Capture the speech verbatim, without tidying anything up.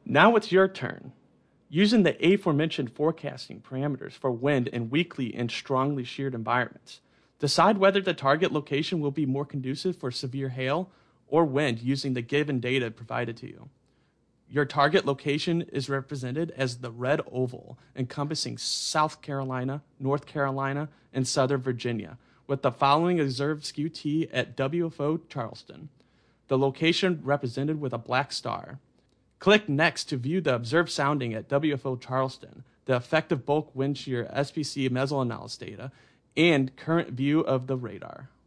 Now it's your turn. Using the aforementioned forecasting parameters for wind in weakly and strongly sheared environments, decide whether the target location will be more conducive for severe hail or wind using the given data provided to you. Your target location is represented as the red oval encompassing South Carolina, North Carolina, and Southern Virginia, with the following observed skew T at W F O Charleston, the location represented with a black star. Click Next to view the observed sounding at W F O Charleston, the effective bulk wind shear S P C mesoanalysis data, and current view of the radar.